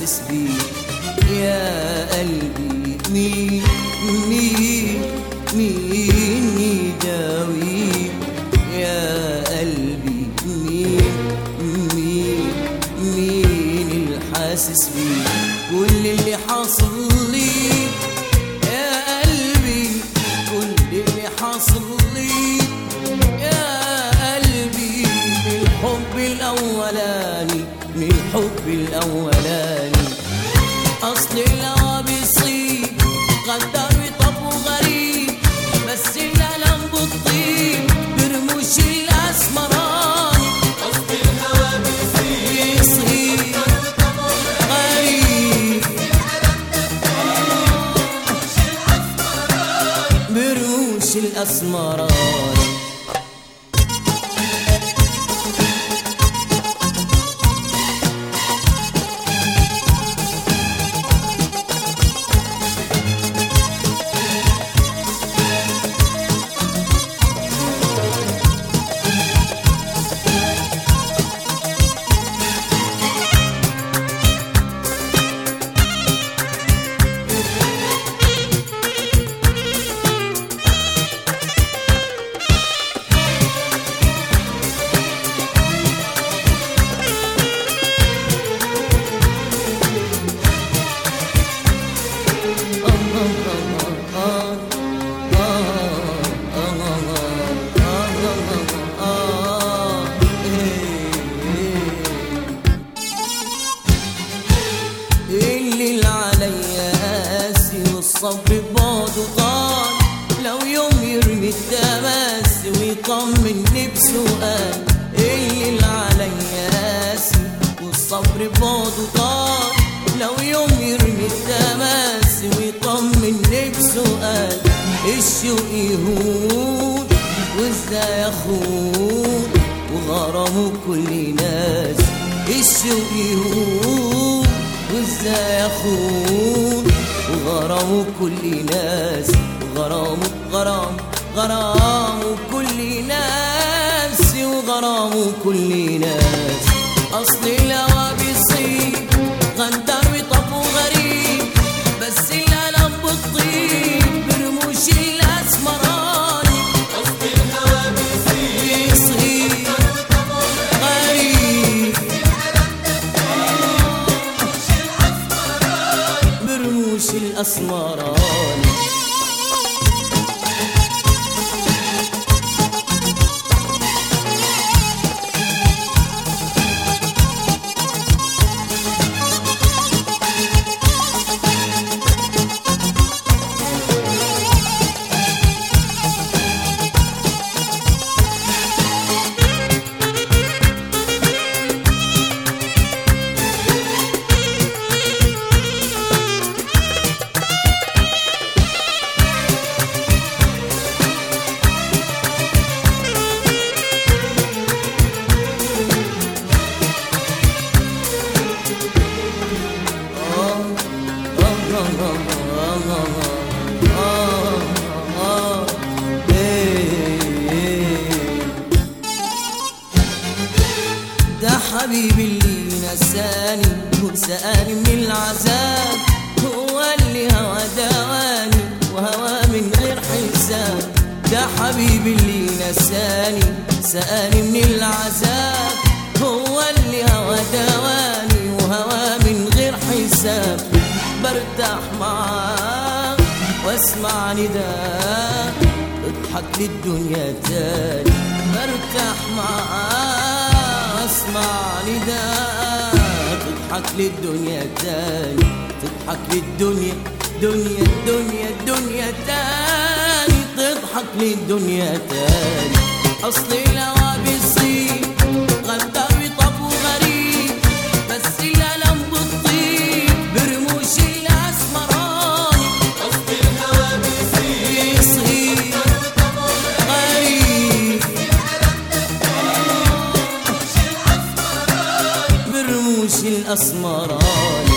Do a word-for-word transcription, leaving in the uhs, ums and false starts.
حاسس بيه يا قلبي. مين مين مين يداوي يا قلبي؟ مين مين مين اللي حاسس بيه كل اللي حاصل لي يا قلبي؟ كل اللي حاصل لي يا قلبي من الحب الأولاني، من الحب الأولاني. أصل الهوى بيصيب غدار وطب وغريب، بس الألم بالطيب برموش الأسمراني. أصل الهوى بيصيب بيصيب غريب برموش الأسمراني. الليل عليا قاسي والصبر بعده طال، لو يوم يرمي التماس ويطمني بسؤال. الليل عليا قاسي والصبر بعده طال، لو يوم يرمي التماس ويطمني بسؤال. الشوق يهون وازاي اخون وغرامه كل ناس. الشوق يهون وازاي اخون وغرامه كل ناس. غرامه غرام غرامه كل ناس وغرامه كل ناس. اصل الهوى بيصيب غندر وطب وغريب، بس الالم بالطيب برموش الاسمراني. أصل الهوى بيصيب بيصيب غريب برموش الأسمراني. ده حبيبي اللي نساني وسأني من العذاب، هو اللي هوى دواني وهوى من غير حساب. ده حبيبي اللي نساني سأني من العذاب، هو اللي هوى دواني وهوى من غير حساب. برتاح معاه واسمع نداء اضحك للدنيا تاني. برتاح معاه اسمع نداء تضحك للدنيا تاني. تضحك للدنيا دنيا دنيا دنيا تاني. تضحك للدنيا تاني. اصل الهوى بيصيب غدار وطب وغريب، بس الالم بالطيب برموش الاسمراني. أصل الهوى بيصيب بيصيب غريب برموش الأسمراني.